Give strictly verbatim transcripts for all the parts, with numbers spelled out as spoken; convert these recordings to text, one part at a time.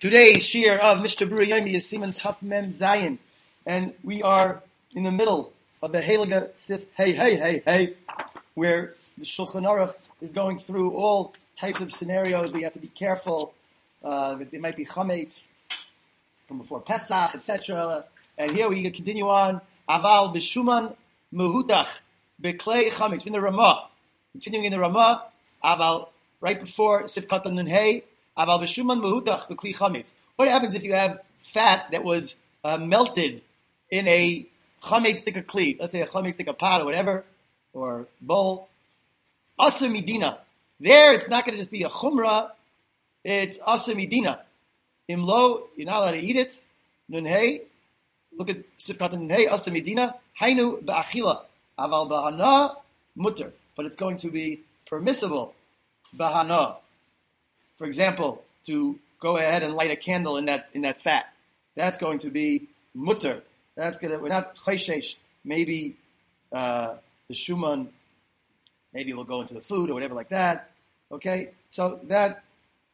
Today's shir of Mishnah Berurah Yomi is Siman Taf Mem Zayin, and we are in the middle of the Heilige Sif Hey Hey Hey Hey, where the Shulchan Aruch is going through all types of scenarios. We have to be careful uh, that there might be chametz from before Pesach, et cetera. And here we continue on. Aval b'shuman mehutach beklei chametz in the Ramah, continuing in the Ramah. Aval right before Sif Katan Nun Hey. Aval b'shuman mehutach beklei chametz. What happens if you have fat that was uh, melted in a chametz stick of kli? Let's say a chametz stick of pot or whatever, or bowl. Asa midina. There, it's not going to just be a chumrah. It's asa midina. Imlo, you're not allowed to eat it. Nun hey. Look at Sifkat Nun hey. Asa midina. Hainu ba'achila. Aval ba'hana mutter. But it's going to be permissible. Ba'hana. For example, to go ahead and light a candle in that in that fat. That's going to be mutter. That's going to, we're not chayshesh. Maybe uh, the shuman, maybe it will go into the food or whatever like that. Okay? So that,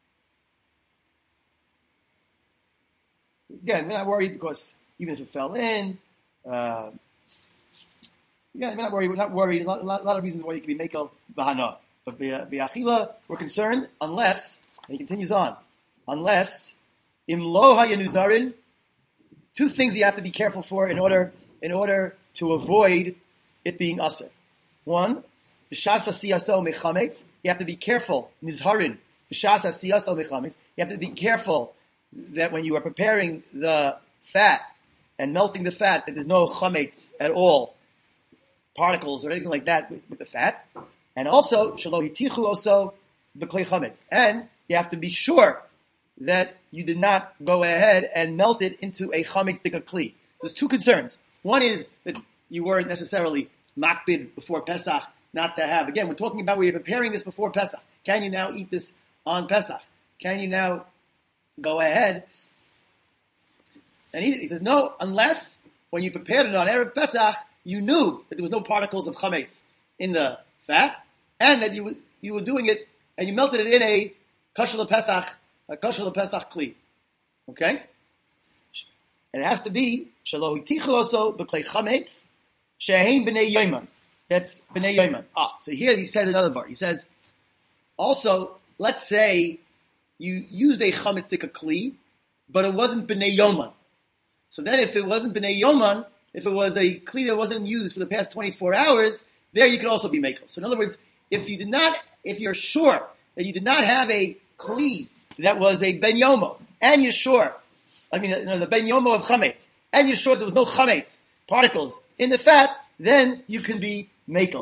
again, we're not worried because even if it fell in, uh, yeah, we're not worried. We're not worried. A lot, a lot, a lot of reasons why you can be mekel bahana. But bi'achila, we're concerned unless, and he continues on, unless im lo hayanuzarin, two things you have to be careful for in order in order to avoid it being asr. One, b'shas asiyaso mechametz. You have to be careful. Nizharin b'shas asiyaso mechametz. You have to be careful that when you are preparing the fat and melting the fat, that there's no chametz at all, particles or anything like that with, with the fat. And also, shelo hitichu also b'klei chametz. And you have to be sure that you did not go ahead and melt it into a chametz tika kli. There's two concerns. One is that you weren't necessarily makbid before Pesach not to have. Again, we're talking about where you're preparing this before Pesach. Can you now eat this on Pesach? Can you now go ahead and eat it? He says, no, unless when you prepared it on Erev Pesach, you knew that there was no particles of chametz in the fat, and that you you were doing it, and you melted it in a kosher Pesach, a kosher Pesach kli. Okay? And it has to be, shelo hitichu also b'klei chametz, shehein b'nei yoman. That's b'nei yoman. Ah, so here he says another part. He says, also, let's say you used a chametz tika kli, but it wasn't b'nei yoman. So then if it wasn't b'nei yoman, if it was a kli that wasn't used for the past twenty-four hours, there you could also be mekel. So in other words, if you did not, if you're sure that you did not have a kli that was a ben yomo, and you're sure, I mean, you know, the ben yomo of chametz, and you're sure there was no chametz particles in the fat, then you can be mekel.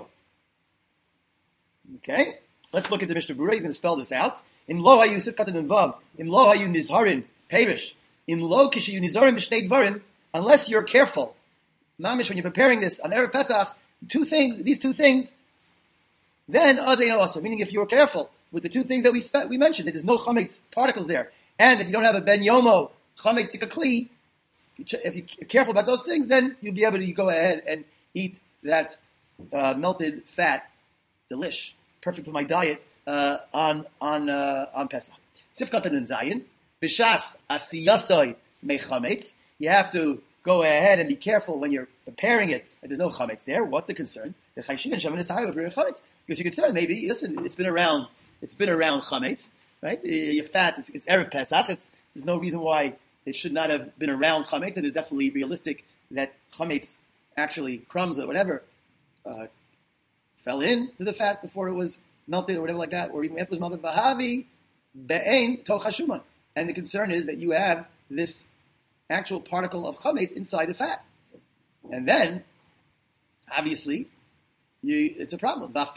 Okay? Let's look at the Mishnah Berurah. He's going to spell this out. Im lo hayu sifkat and vav, im lo hayu nizharin perish, im lo kishayu nizharin b'shnei dvarim, unless you're careful. Mamish, when you're preparing this on Erev Pesach, two things, these two things, then azein also. Meaning, if you're careful with the two things that we spe- we mentioned, that there's no chametz particles there, and that you don't have a ben yomo chametz tika kli, if you're careful about those things, then you'll be able to go ahead and eat that uh, melted fat, delish, perfect for my diet uh, on on uh, on Pesach. Sifkat and zayin b'shas asiyasoi mechametz. You have to go ahead and be careful when you're preparing it that there's no chametz there. What's the concern? Because you're concerned, maybe, listen, it's been around, it's been around chametz, right? You're fat, it's, it's Erev Pesach, it's, there's no reason why it should not have been around chametz, and it's definitely realistic that chametz, actually crumbs or whatever, uh, fell into the fat before it was melted or whatever like that, or even after it was melted. Vahavi be'ein tocha shuman. And the concern is that you have this actual particle of chametz inside the fat. And then, obviously, you, it's a problem. And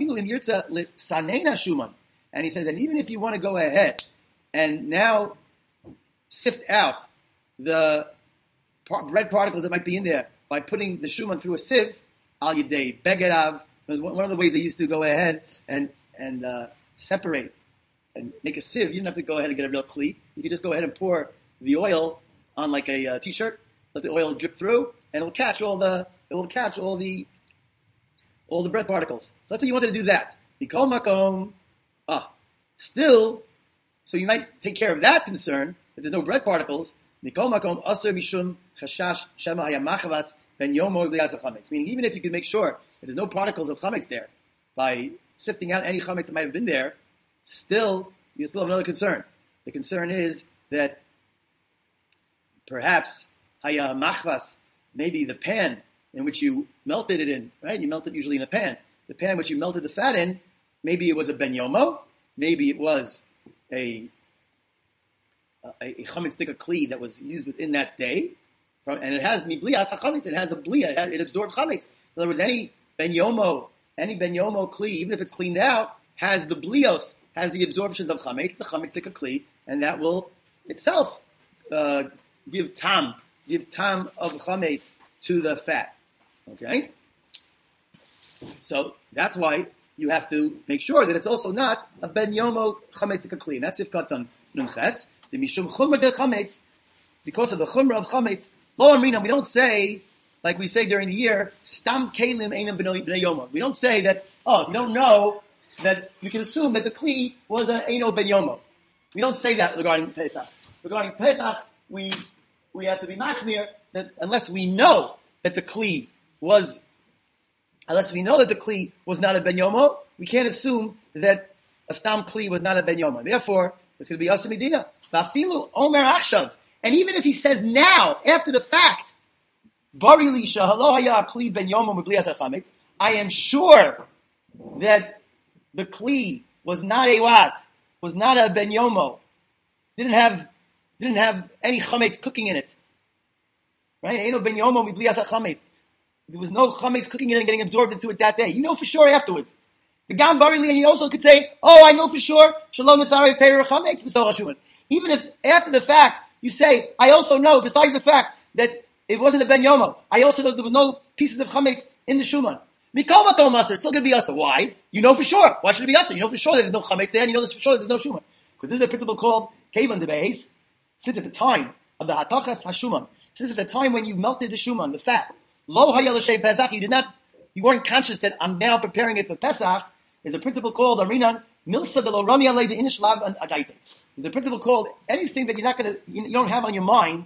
he says, and even if you want to go ahead and now sift out the par- bread particles that might be in there by putting the shuman through a sieve, al yedei begerav, one of the ways they used to go ahead and and uh, separate and make a sieve. You didn't have to go ahead and get a real kli. You could just go ahead and pour the oil on like a uh, t-shirt, let the oil drip through, and it'll catch all the it will catch all the all the bread particles. So let's say you wanted to do that. Bikol makom, ah, still, so you might take care of that concern. if there's no bread particles, mikol makom aser mishum chashash shema hayamachavas ben yomo lias chametz. Meaning, even if you can make sure that there's no particles of chametz there by sifting out any chametz that might have been there, still you still have another concern. The concern is that perhaps hayamachvas, maybe the pan in which you melted it in, right? You melt it usually in a pan. The pan which you melted the fat in, maybe it was a ben yomo, maybe it was a a, a chametz stika kli that was used within that day, from, and it has miblias chametz. It has a blia. It, has, it absorbed chametz. In other words, any ben yomo, any ben yomo kli, even if it's cleaned out, has the blios, has the absorptions of chametz, the chametz stika kli, and that will itself uh, give tam, give tam of chametz to the fat. Okay, so that's why you have to make sure that it's also not a ben yomo chametz kli. And that's if katan numches the mishum chumra de chametz, because of the chumra of chametz. Lo amrina, we don't say like we say during the year stam kelim einam bnei yomo. We don't say that. Oh, if you don't know that, you can assume that the kli was an eino ben yomo. We don't say that regarding Pesach. Regarding Pesach, we we have to be machmir that unless we know that the kli was, unless we know that the kli was not a ben yomo, we can't assume that a stam kli was not a ben yomo. Therefore, it's going to be asa medina. Vafilu omer achshav. And even if he says now, after the fact, bari li shehalo haya kli ben yomo mibli asa chametz, I am sure that the kli was not a what, was not a ben yomo, didn't have didn't have any chametz cooking in it. Right? Eino ben yomo mibli asa chametz. There was no chametz cooking in it and getting absorbed into it that day. You know for sure afterwards. The Gam Barili, and he also could say, oh, I know for sure, Shalom Nasari Peir Chametz B'Soch HaShuman. Even if after the fact you say, I also know, besides the fact that it wasn't a Ben Yomo, I also know there was no pieces of chametz in the Shuman. Mikol Makom Aser, it's still going to be Aser. Why? You know for sure. Why should it be Aser? You know for sure that there's no chametz there, and you know for sure that there's no Shuman. Because this is a principle called Kevan de Beis. Since at the time of the Hatachas HaShuman, since at the time when you melted the Shuman, the fat, Lo Hayal L'Shem Pesach, you did not, you weren't conscious that I'm now preparing it for Pesach. There's a principle called Arinan Milsa de Lo Rami Alei de Inish Lav and Adaite. There's a principle called anything that you're not going to, you don't have on your mind,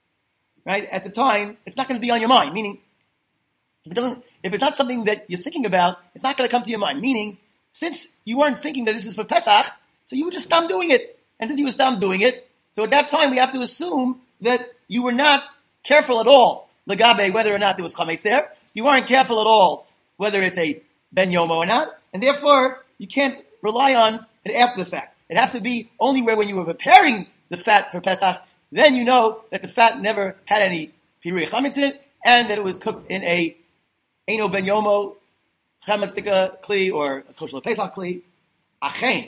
right? At the time, it's not going to be on your mind. Meaning, if it doesn't, if it's not something that you're thinking about, it's not going to come to your mind. Meaning, since you weren't thinking that this is for Pesach, so you would just stop doing it. And since you would stop doing it, so at that time we have to assume that you were not careful at all. Lagabe, whether or not there was chametz there, you weren't careful at all whether it's a ben yomo or not, and therefore you can't rely on it after the fact. It has to be only where when you were preparing the fat for Pesach, then you know that the fat never had any pirui chametz in it, and that it was cooked in a eino ben yomo chametz tika kli or a kosher Pesach kli. Achen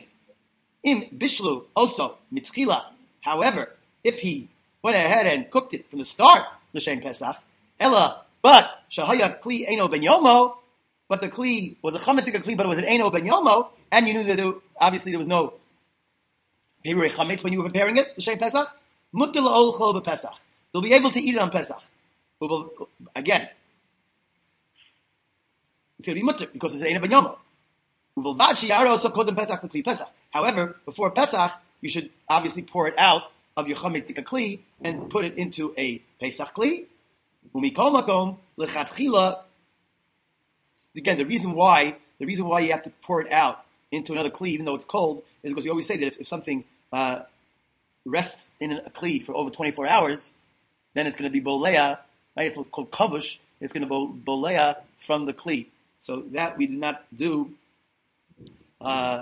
im bishlu also mitchila. However, if he went ahead and cooked it from the start, l'shem Pesach, ella, but shahaya kli eino ben yomo, but the kli was a chametz kli, but it was an eino ben yomo, and you knew that there, obviously there was no pirui chametz when you were preparing it, l'shem Pesach, mutter la'olcho b'Pesach. They'll be able to eat it on Pesach. Again, it's going to be mutter because it's an eino ben yomo. However, before Pesach, you should obviously pour it out of your chametz tika kli and put it into a Pesach kli. Again, the reason why the reason why you have to pour it out into another kli, even though it's cold, is because we always say that if, if something uh, rests in a kli for over twenty-four hours, then it's going to be bolea. Right? It's called kavush. It's going to be bolea from the kli. So that we did not do. Uh,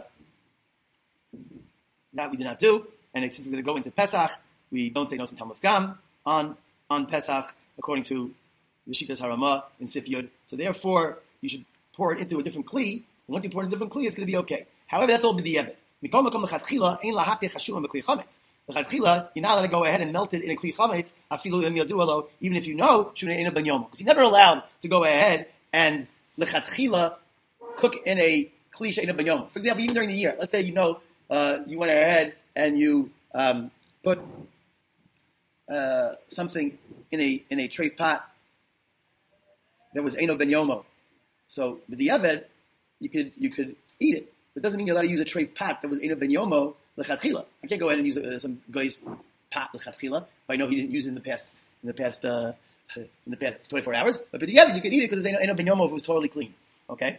that we did not do, and since it's going to go into Pesach, we don't say Nosim Tam of Gam on on Pesach according to the Shitas Harama in Sif Yud. So therefore, you should pour it into a different kli. And once you pour it into a different kli, it's going to be okay. However, that's all b'di'evet. Mikol makom l'chadchila ein lahateh chashum b'kli chametz. L'chadchila, you're not allowed to go ahead and melt it in a kli chametz afilu im yadu alo, even if you know shunei eino ben yomo, because you're never allowed to go ahead and l'chadchila cook in a kli she'eino ben yomo. For example, even during the year, let's say you know uh, you went ahead and you um, put uh, something in a in a treif pot that was eino ben yomo. So with the eved, you could you could eat it. It doesn't mean you're allowed to use a treif pot that was eino ben yomo l'chadchila. I can't go ahead and use uh, some guy's pot l'chatchila. If I know he didn't use it in the past, in the past, uh, in the past twenty-four hours, but but yeah, you could eat it because there's no ben yomo if it was totally clean. Okay.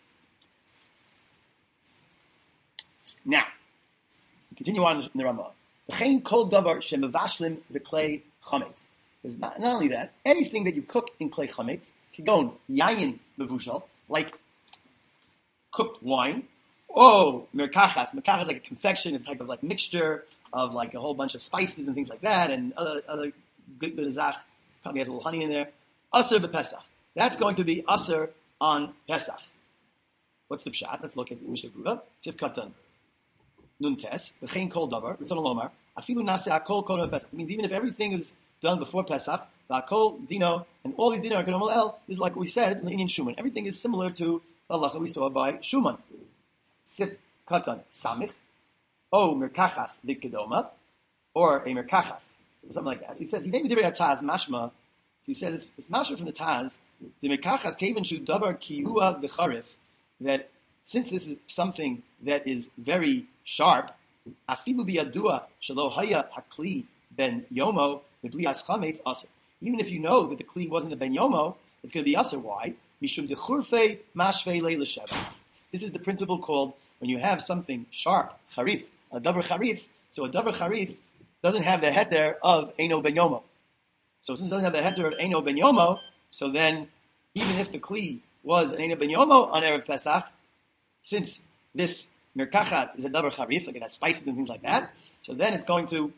Now, we continue on in the Ramah. V'chein kol davar shemevashlim b'klei chametz. Is not, not only that, anything that you cook in klei chametz, kigon yayin mevushal, like cooked wine. Oh, merkachas. Merkachas is like a confection, a type of like mixture of like a whole bunch of spices and things like that, and other other good good zach. Probably has a little honey in there. Aser b'Pesach. That's going to be aser on Pesach. What's the pshat? Let's look at the Mishnah Berurah. Tif katan nun tes v'chein kol davar. Ritzon lomar afilu nase akol kol Pesach. It means even if everything is done before Pesach, v'akol dino and all these dino are going to is like we said in the Indian Shuman. Everything is similar to the halacha we saw by Shuman. Sif katan samich, o merkachas v'kedoma, or a merkachas, or something like that. So he says he named the Divrei Taz mashma. So he says it's, it's mashma from the Taz. The merkachas kaven shu davar kiyua v'charif, that since this is something that is very sharp, afilu biyadua shelo haya hakli ben yomo mibli aschametz aser. Even if you know that the kli wasn't a ben yomo, it's going to be aser. Why? Mishum dechurfei mashvei leila sheva. This is the principle called when you have something sharp, charif, a davar charif. So a davar charif doesn't have the heter of Eino Ben Yomo. So since it doesn't have the heter of Eino Ben Yomo, so then even if the kli was an Eino Ben Yomo on Erev Pesach, since this merkachat is a davar charif, like it has spices and things like that, so then it's going to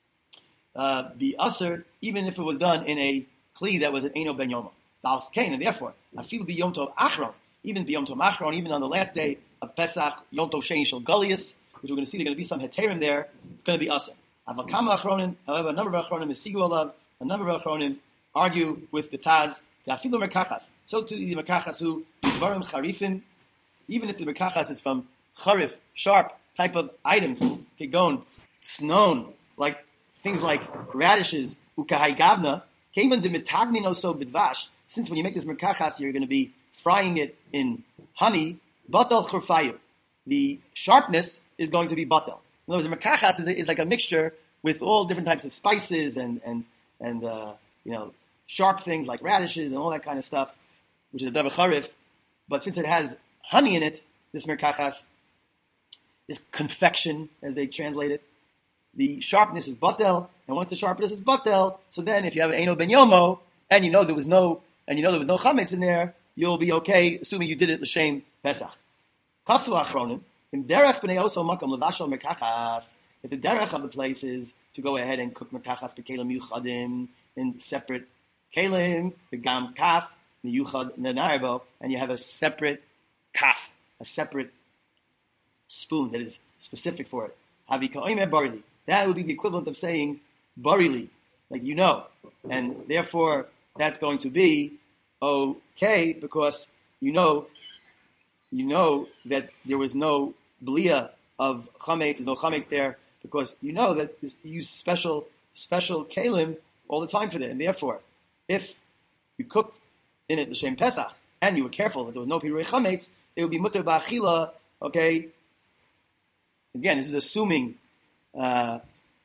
uh, be aser even if it was done in a kli that was an Eino Ben Yomo. And therefore, I feel b'yom tov achron, even b'yom tov achron, even on the last day of Pesach, Yom Tov Sheni Shel Galius, which we're going to see, there's going to be some heterim there. It's going to be aser. Avakama achronim, however, a number of achronim is sigu alav. A number of achronim argue with the Taz. Afilu merkachas. So to the merkachas who dvarim charifim, even if the merkachas is from charif, sharp type of items, kegon, snon, like things like radishes, ukahai gavna, kevan de mitagnin oso bidvash. Since when you make this merkachas, you're going to be frying it in honey. Batal churfayu. The sharpness is going to be batal. In other words, merkachas is, is like a mixture with all different types of spices and and and uh, you know sharp things like radishes and all that kind of stuff, which is a davar charif. But since it has honey in it, this merkachas, this confection, as they translate it, the sharpness is batel, and once the sharpness is batel, so then if you have an Eino Ben Yomo and you know there was no and you know there was no chametz in there, you'll be okay, assuming you did it l'shem Pesach. Kasu achronim, in derech b'nei oso makam levashal merkachas, if the derech of the place is to go ahead and cook merkachas b'kelim yuchadim in separate kelim, v'gam kaf, miyuchad nenarbo, and you have a separate kaf, a separate spoon that is specific for it. Havi ka'omer barili. That would be the equivalent of saying barili, like you know, and therefore that's going to be okay because you know. You know that there was no blia of chametz, there's no chametz there, because you know that you use special special kalim all the time for that. And therefore, if you cooked in it l'shem Pesach, and you were careful that there was no pirui chametz, it would be mutter ba'achila, okay? Again, this is assuming uh,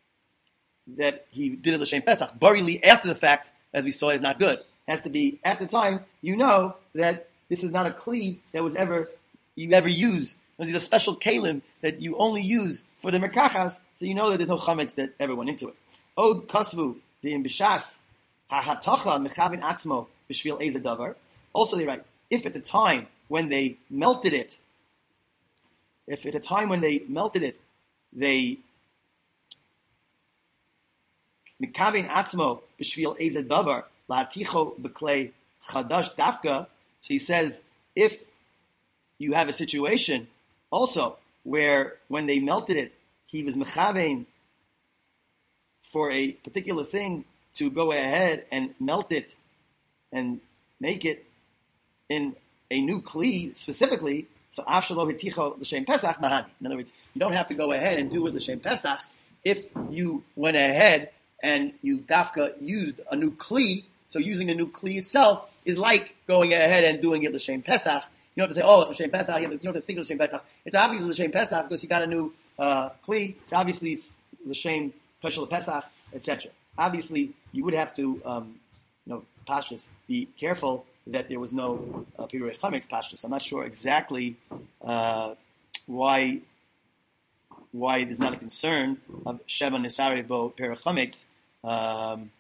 that he did it l'shem Pesach. Barili, after the fact, as we saw, is not good. It has to be, at the time, you know that this is not a kli that was ever you ever use. There's a special kalim that you only use for the merkachas, so you know that there's no chametz that ever went into it. Od kasvu the imbishas hahatacha mechavin atzmo b'shvil eza davar. Also, they write if at the time when they melted it, if at the time when they melted it, they mechavin atzmo b'shvil eza davar la'aticho b'klei chadash dafka. So he says, if you have a situation also where when they melted it, he was mechavein for a particular thing to go ahead and melt it and make it in a new kli specifically. So afshalo hiticho l'shem Pesach mahani. In other words, you don't have to go ahead and do it l'shem Pesach if you went ahead and you dafka used a new kli. So using a new kli itself is like going ahead and doing it l'shem Pesach. You don't have to say, oh, it's l'shem Pesach. You, have to, you don't have to think of l'shem Pesach. It's obviously l'shem Pesach because you got a new uh, kli. It's obviously it's l'shem special Pesach. et cetera. Obviously, you would have to, um, you know, pashtus, be careful that there was no uh, pirurei chametz pashtus. I'm not sure exactly uh, why why there's not a concern of sheva nisare bo pirurei chametz. Um,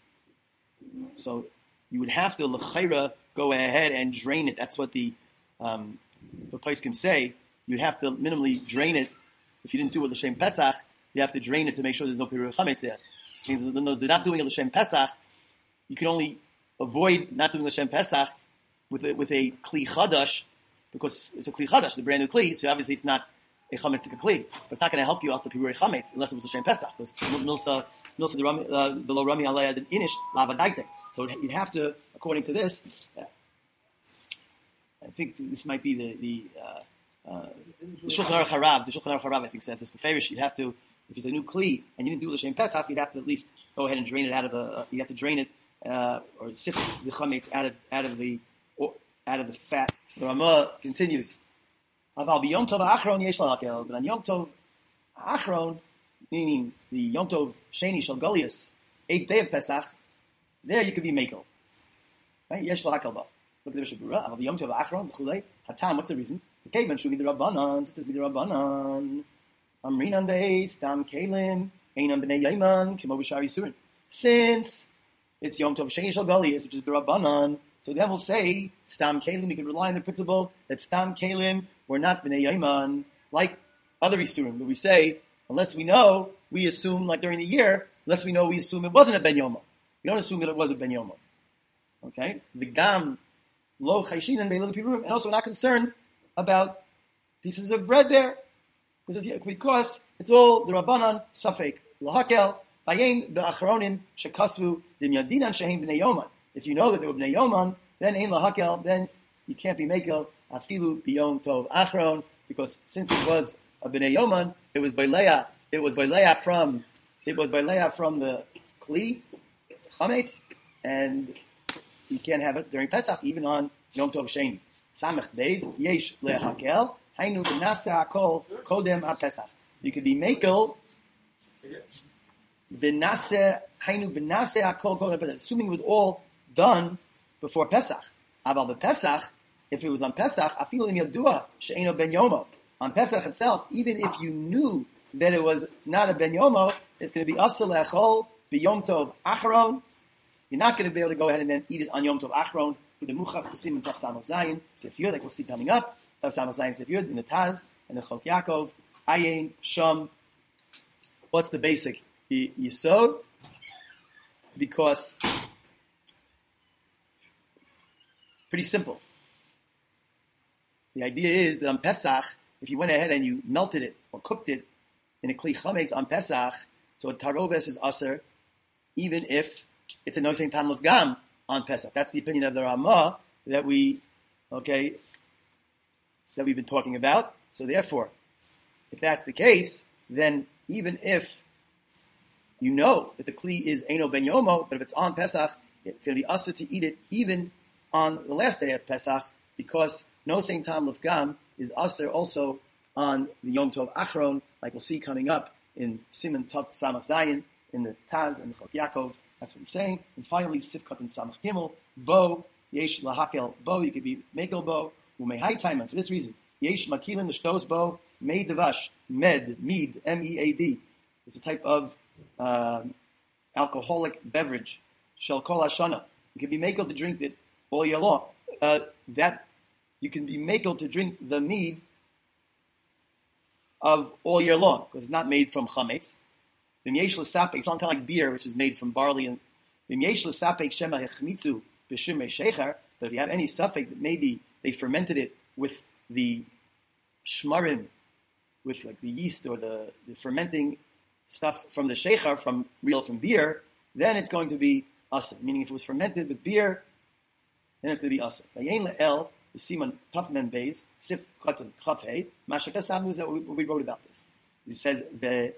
so you would have to l'chayra go ahead and drain it. That's what the um, the place can say. You'd have to minimally drain it. If you didn't do it l'shem Pesach, you have to drain it to make sure there's no pirurei chametz there. Means they're not doing it l'shem Pesach. You can only avoid not doing l'shem Pesach with a, with a kli chadash, because it's a kli chadash, it's a brand new kli. So obviously it's not a chametz kli, but it's not going to help you also the pirurei chametz unless it was l'shem Pesach. Because milsa milsa the rami uh, below rami alei the inish lavadaite. So you'd have to, according to this, uh, I think this might be the the uh, uh, the Shulchan Aruch Harav. The Shulchan Aruch Harav I think says this. Beferish, you'd have to, if it's a new kli and you didn't do l'shem Pesach, you'd have to at least go ahead and drain it out of the. Uh, you have to drain it uh, or sift the chametz out of out of the or, out of the fat. The Ramah continues. Aval b'Yom Tov Achron yesh lahakel, but on Yom Tov Achron, meaning the Yom Tov Sheni Shel Golius, eighth day of Pesach, there you could be mekel. Right? Yesh lahakel ba. Look at the Mishnah Berurah. Aval b'Yom Tov Achron b'chulei. Hatam. What's the reason? The Kavan should be the Rabbanan. It be the Rabbanan. Amrinan beis dam kelim einam b'nei yaiman kimo b'shari surin. Since it's Yom Tov Sheni Shel Golius, which is the Rabbanan, so then we'll say stam kelim. We can rely on the principle that stam kelim were not b'nei yaiman like other isurim. But we say unless we know, we assume like during the year. Unless we know, we assume it wasn't a ben yoma. We don't assume that it was a ben yoma. Okay, the gam lo chayshin and beilul piruim, and also we're not concerned about pieces of bread there because it's, because it's all the Rabbanan safek lahakel bayin be'achronim shekasvu dimyadinan shehem b'nei yoman. If you know that they were b'nei yoman, then ein lahakel, then you can't be mekel afilu biyom tov achron, because since it was a b'nei yoman, it was by leah, it was by leah from, it was by leah from the kli chametz, and you can't have it during Pesach, even on Yom Tov Sheni. Samech beis yesh lehakel hainu b'naseh hakol kodem ha-Pesach. You could be mekel b'naseh hainu b'naseh hakol kodem ha-Pesach, assuming it was all done before Pesach. Aval b'Pesach, if it was on Pesach, afilu im yadua she'eino ben yomo. On Pesach itself, even if you knew that it was not a ben yomo, it's going to be asur le'achol b'Yom Tov Achron. You're not going to be able to go ahead and then eat it on Yom Tov Achron with the Muchach B'Sim and Tav Samach Zayin Sefiyud, like we'll see coming up. Tav Samach Zayin Sefiyud in the Taz and the Chok Yaakov Ayin Sham. What's the basic Yisod? Because pretty simple. The idea is that on Pesach, if you went ahead and you melted it or cooked it in a Kli Chametz on Pesach, so a Taroves is Aser, even if it's a Nosein Tam of Gam on Pesach. That's the opinion of the Ramah that we, okay, that we've been talking about. So therefore, if that's the case, then even if you know that the Kli is Eino Ben Yomo, but if it's on Pesach, it's going to be Asa to eat it even on the last day of Pesach, because Nosein Tam of Gam is Aser also on the Yom Tov Achron, like we'll see coming up in Siman Tov Samach Zayin, in the Taz and the Chok Yaakov. That's what he's saying. And finally, Sifkat and Samach Gimel, Bo, Yesh Lahakel, Bo, you could be Mekel Bo, Umehai Time, and for this reason, Yesh Makilin, Shtos Bo, Mei Devash, Med, Mead, M E A D. It's a type of um, alcoholic beverage, Shel Kol Hashana. You can be Mekel to drink it all year long. Uh, that, you can be Mekel to drink the mead of all year long, because it's not made from chametz. V'myesh l'sapek, it's not kind of like beer, which is made from barley. And v'myesh l'sapek shema hechmitzu b'shimei shecher. But if you have any suffix that maybe they fermented it with the shmarim, with like the yeast or the, the fermenting stuff from the shecher, from real from beer, then it's going to be asr. Meaning, if it was fermented with beer, then it's going to be asr. Vayein le'el b'siman taf mem beis sif katan chaf hey. Mashaka Savnu is that we, we wrote about this. He says the.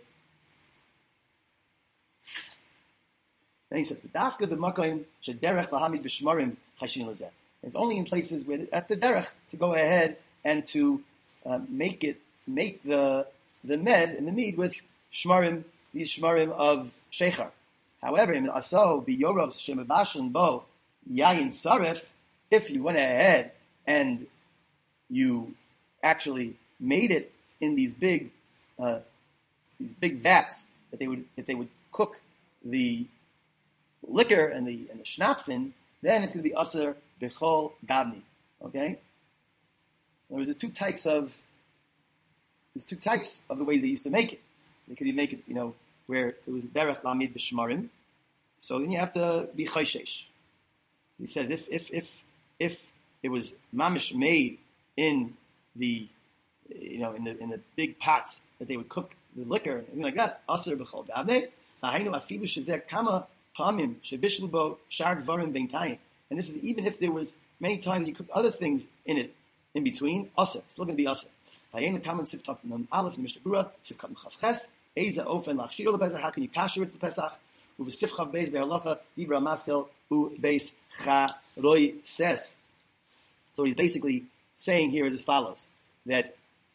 Then he says, "V'dafka b'makoyim shederech lahamid b'shmarim chashin lezeh." It's only in places where that's the derech to go ahead and to uh, make it, make the the med and the mead with shmarim, these shmarim of shecher. However, in aso biyorov shemabashin bo yayin sarif, if you went ahead and you actually made it in these big uh, these big vats that they would that they would cook the liquor and the and the schnapps in, then it's going to be aser bechol gabni. Okay. There was two types of there's two types of the way they used to make it. They could make it, you know, where it was derech lamid b'shmarim. So then you have to be chayshesh. He says if if if if it was mamish made in the you know in the in the big pots that they would cook the liquor and things like that, aser b'chol davne. Hainu afilu shezeh kama pamim shebishlu bo shar dvarim beintayim. And this is even if there was many times you cooked other things in it in between. Aser, it's still going to be aser. Hayin the common sif top nun aleph in Mishnah Berurah sif kat mechavches eza ofen lachshiro lebezach. How can you kasher it to Pesach? Uv sif chav beis be'alacha dibra masel u beis charoi ses. So what he's basically saying here is as follows: that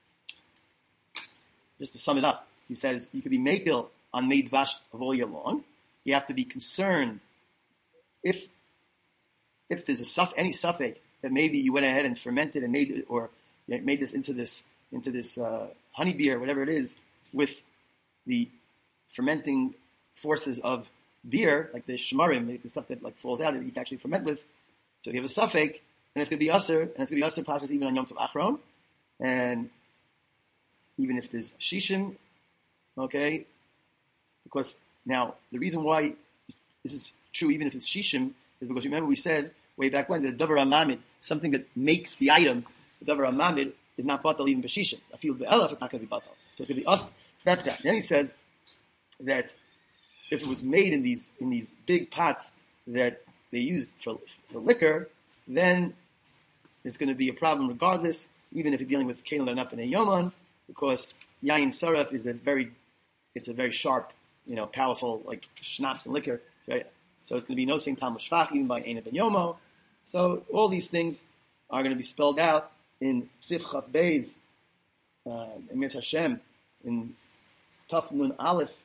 just to sum it up, he says you could be makil on made dvash of all year long. You have to be concerned if if there's a suff, any suffix that maybe you went ahead and fermented and made it, or made this into this into this uh, honey beer, whatever it is, with the fermenting forces of beer, like the shmarim, the stuff that like falls out that you can actually ferment with. So you have a suffix, and it's going to be usher, and it's going to be usher pashas even on Yom Tov Achron, and even if there's shishim, okay, because now the reason why this is true, even if it's shishim, is because remember we said way back when that a davar hamamid, something that makes the item, the davar hamamid is not batal even b'shishim. I feel be'elaf, it's not going to be batal. So it's going to be us. That's that. Then he says that if it was made in these in these big pots that they used for for liquor, then it's going to be a problem regardless, even if you're dealing with kelim and up in a yoman, because yayin saraf is a very, it's a very sharp, you know, powerful like schnapps and liquor. Right? So it's going to be no same tam shvach even by ein ben yomo. So all these things are going to be spelled out in Sif Chav Beis, uh, Emir Hashem, in Taf Nun Aleph,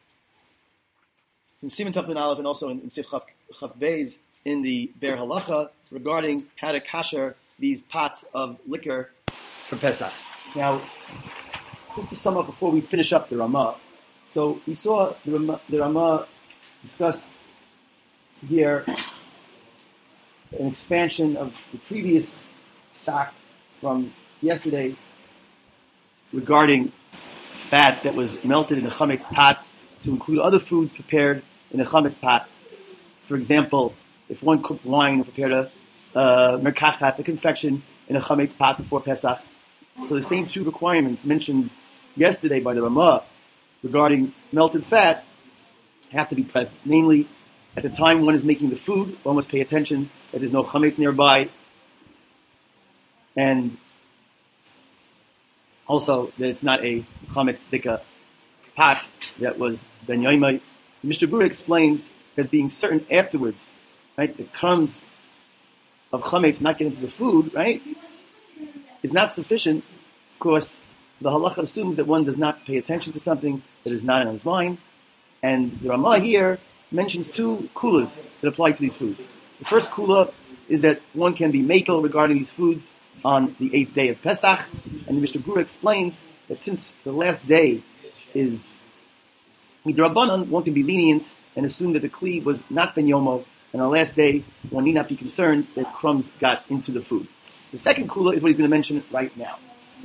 in Siman Taf Nun Aleph, and also in, in Sif Chav, Chav Beis in the Ber Halacha regarding how to kasher these pots of liquor for Pesach. Now, just to sum up before we finish up the Ramah, so we saw the Ramah, the Ramah discuss here an expansion of the previous sack from yesterday regarding fat that was melted in a chametz pot to include other foods prepared in a chametz pot. For example, if one cooked wine or prepared a uh, merkachas, a confection, in a chametz pot before Pesach. So the same two requirements mentioned yesterday by the Ramah regarding melted fat have to be present. Namely, at the time one is making the food, one must pay attention that there's no chametz nearby, and also that it's not a chametz dika pot that was ben yoimai. Mister Berurah explains that being certain afterwards, right, the crumbs of chametz not getting into the food, right, is not sufficient, because the halacha assumes that one does not pay attention to something that is not in his mind, and the Ramah here mentions two kulas that apply to these foods. The first kula is that one can be makel regarding these foods on the eighth day of Pesach, and Mister Berurah explains that since the last day is midrabanan, one can be lenient and assume that the kli was not ben yomo, and on the last day one need not be concerned that crumbs got into the food. The second kula is what he's going to mention right now. So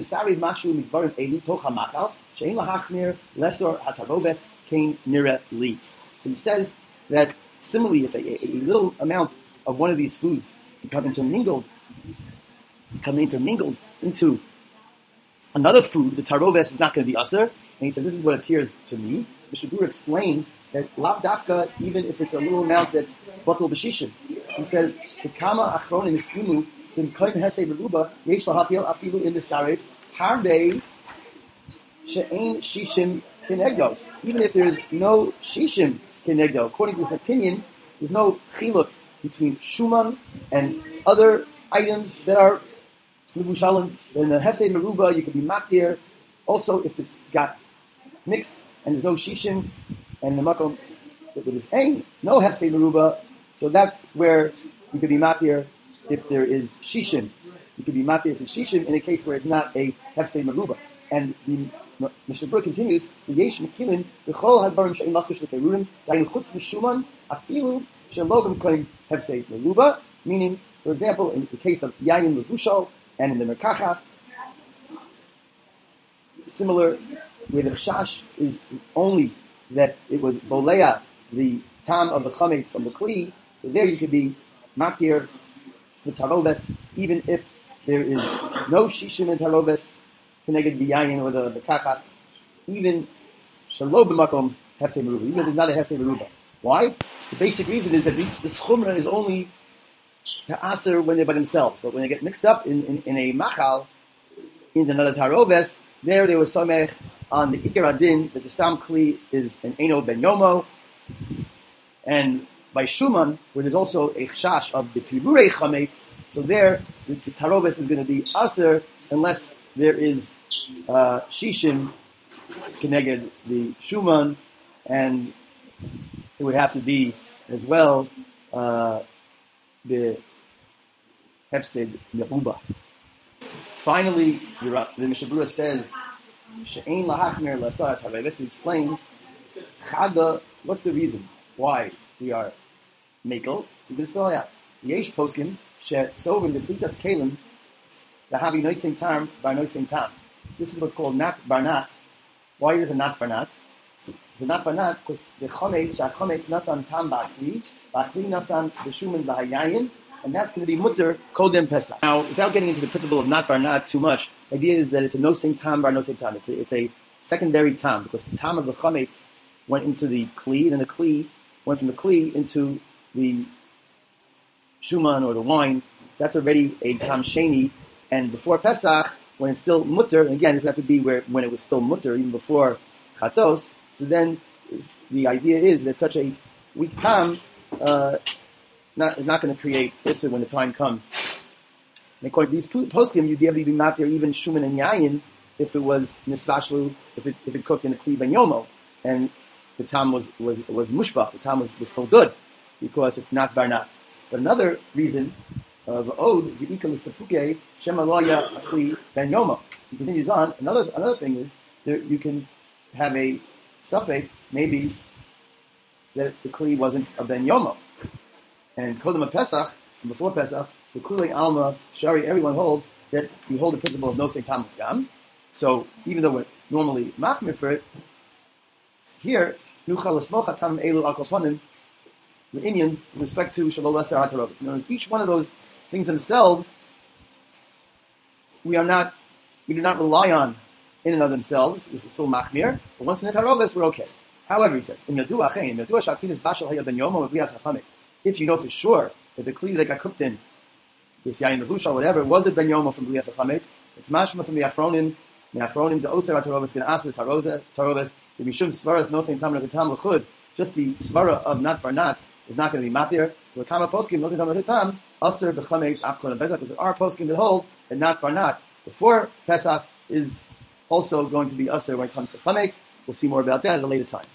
he says that similarly, if a, a little amount of one of these foods become intermingled, become intermingled into another food, the taroves is not going to be aser. And he says, this is what appears to me. Mister Berurah explains that lav dafka, even if it's a little amount that's batal b'shishim. He says, the kama achron in the skimu, in koin hesei beruba, yesh lahapil afilu in the sarid, harbe she'ein shishim kenegdo. Even if there is no shishim kenegdo, according to this opinion, there's no chiluk between shuman and other items that are mivushalim. In the hefsei meruba, you can be makdir. Also, if it's got mixed and there's no shishim, and the makom but with this ain, no hefsei meruba. So that's where you could be matir if there is shishim. You could be matir if it's shishim in a case where it's not a hefsei meruba. And the Mishnah Berurah continues, "Yesh mekilin b'chol hadvarim she'im lachush lekerurim dayin chutz mishuman afilu she'logam koim hefsei meruba." Meaning, for example, in the case of yayin levushal and in the merkachas, similar, where the chash is only that it was bolea, the tam of the chametz from the kli. So there you could be matir the taroves, even if there is no shishim in taroves, connected the yayin or the, the kachas, even shalo b'makom hefsei meruba, even if there's not a hefsei meruba. Why? The basic reason is that this, this chumrah is only to aser when they're by themselves, but when they get mixed up in, in, in a machal, in another taroves, there they were somech on the ikar adin that the stam kli is an eno ben yomo, and by shuman, where there's also a chash of the piburei chametz, so there the, the taroves is going to be aser unless there is uh, shishim connected the shuman, and it would have to be as well uh, the hefsed meruba. Finally, the, the Mishnah Berurah says, "She'ein lahachmer lasar tareves." He explains, "Chada." What's the reason why we are mekel? He's going to spell it out. Yesh poskim she'sovim deplitas kelim lahavi noising tam bar noising tam. This is what's called nat barnat. Why is it a nat barnat? The nat barnat because the chometz she'chometz nasan tam ba'kli ba'kli nasan b'shumin b'hayayin. And that's going to be mutter kodem pesach. Now, without getting into the principle of not bar not too much, the idea is that it's a no sing tam bar no sing tam. It's a, it's a secondary tam because the tam of the chametz went into the kli, and then the kli went from the kli into the shuman or the wine. That's already a tam sheni. And before Pesach, when it's still mutter, and again, this would have to be where when it was still mutter, even before chatzos. So then, the idea is that such a weak tam. Uh, Not, is not going to create issur when the time comes. And according to these poskim, you'd be able to be matir even shuman and yayin if it was nisvashlu, if it if it cooked in a kli ben yomo, and the tam was was was mushbach, the tam was, was still good because it's not barnat. But another reason of od the ikam sepuke shemalaya kli ben yomo. He continues on. Another another thing is there, you can have a suffix maybe that the kli wasn't a ben yomo. And Kodem Pesach, from before Pesach, the Kulei Alma, Shari, everyone holds that you hold the principle of no say tam gam. So even though we're normally machmir for it, here nuchal esmocha tam elu al kolponim, the Indian with respect to shalol leser hatarovos. In other words, each one of those things themselves, we are not, we do not rely on in and of themselves. We're still machmir, but once in the tarovos, we're okay. However, he said, if you know for sure that the kli that got cooked in, this yayin levushal, whatever, was it ben yomo from Blias HaChametz, it's mashma from the Achronim, the Achronim, the Oser HaTarovos, going to ask the Tarovos, the Mishum Svaras, no same time like the Tam L'chud, just the Svara of Nat Barnat is not going to be matir. The Kama Poskim, no same time like the Tam, Oser B'Chametz, Achron and Pesach, because there are Poskim that hold that Nat Barnat, before Pesach, is also going to be Oser when it comes to Chametz. We'll see more about that at a later time.